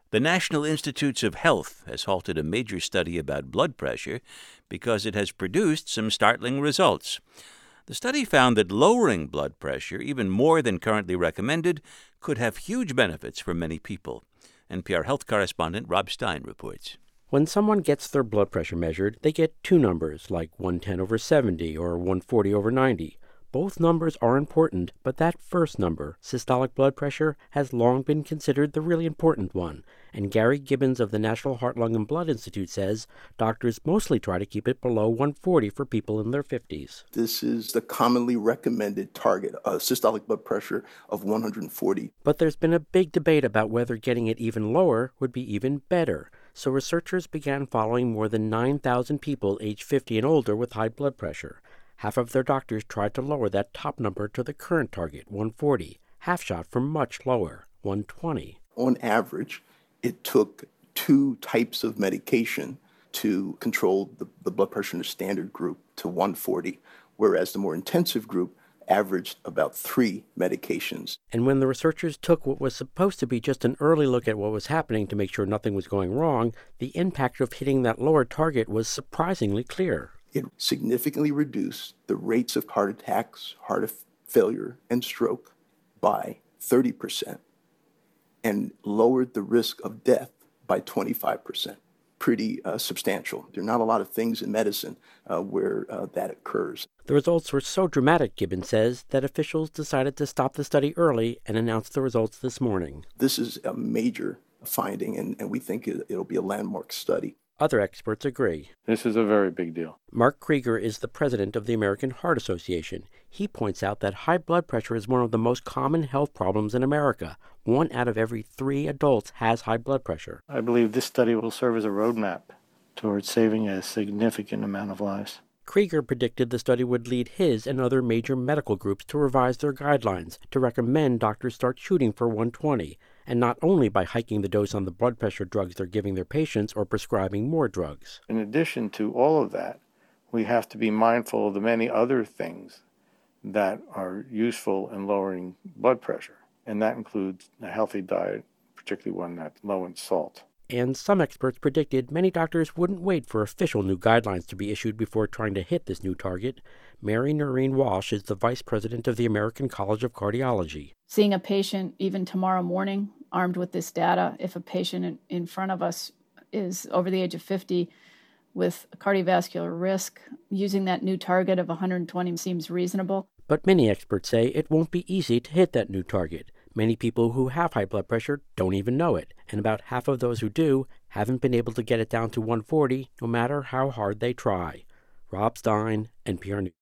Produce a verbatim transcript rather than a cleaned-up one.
The National Institutes of Health has halted a major study about blood pressure because it has produced some startling results. The study found that lowering blood pressure, even more than currently recommended, could have huge benefits for many people. N P R health correspondent Rob Stein reports. When someone gets their blood pressure measured, they get two numbers, like one ten over seventy or one forty over ninety. Both numbers are important, but that first number, systolic blood pressure, has long been considered the really important one. And Gary Gibbons of the National Heart, Lung, and Blood Institute says doctors mostly try to keep it below one forty for people in their fifties. This is the commonly recommended target, a systolic blood pressure of one hundred forty. But there's been a big debate about whether getting it even lower would be even better. So researchers began following more than nine thousand people aged fifty and older with high blood pressure. Half of their doctors tried to lower that top number to the current target, one forty. Half shot for much lower, one twenty. On average, it took two types of medication to control the, the blood pressure in the standard group to one forty, whereas the more intensive group averaged about three medications. And when the researchers took what was supposed to be just an early look at what was happening to make sure nothing was going wrong, the impact of hitting that lower target was surprisingly clear. It significantly reduced the rates of heart attacks, heart failure, and stroke by thirty percent and lowered the risk of death by twenty-five percent. Pretty uh, substantial. There are not a lot of things in medicine uh, where uh, that occurs. The results were so dramatic, Gibbons says, that officials decided to stop the study early and announced the results this morning. This is a major finding, and, and we think it, it'll be a landmark study. Other experts agree. This is a very big deal. Mark Krieger is the president of the American Heart Association. He points out that high blood pressure is one of the most common health problems in America. One out of every three adults has high blood pressure. I believe this study will serve as a roadmap towards saving a significant amount of lives. Krieger predicted the study would lead his and other major medical groups to revise their guidelines to recommend doctors start shooting for one twenty, and not only by hiking the dose on the blood pressure drugs they're giving their patients or prescribing more drugs. In addition to all of that, we have to be mindful of the many other things that are useful in lowering blood pressure, and that includes a healthy diet, particularly one that's low in salt. And some experts predicted many doctors wouldn't wait for official new guidelines to be issued before trying to hit this new target. Mary Noreen Walsh is the vice president of the American College of Cardiology. Seeing a patient even tomorrow morning armed with this data, if a patient in, in front of us is over the age of fifty with cardiovascular risk, using that new target of one hundred twenty seems reasonable. But many experts say it won't be easy to hit that new target. Many people who have high blood pressure don't even know it, and about half of those who do haven't been able to get it down to one forty, no matter how hard they try. Rob Stein, N P R News.